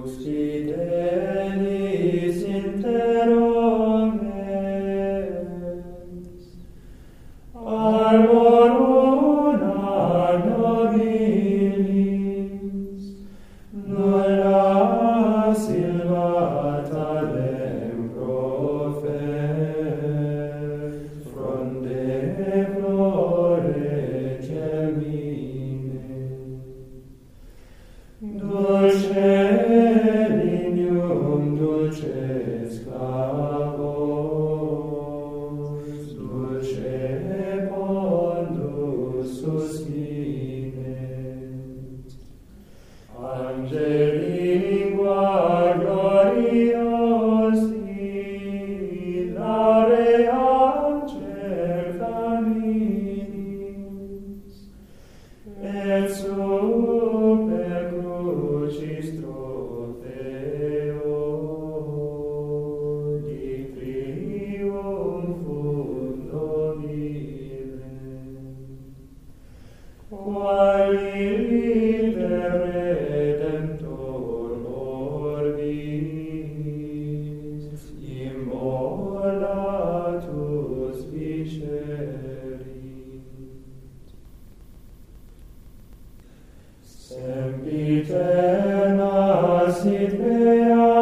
fidelis interom es, arborum nobilis, nulla silvata lempropher, fronde flore germine, dulce lignum dulces clavos, dulce pondus suscines, angeli lingua gloriosi, lauream certaminis, et super crucis trofeo di triumphum nobile, quali liter redemptor orbis immolatus vicerit. Sempiterna sit mea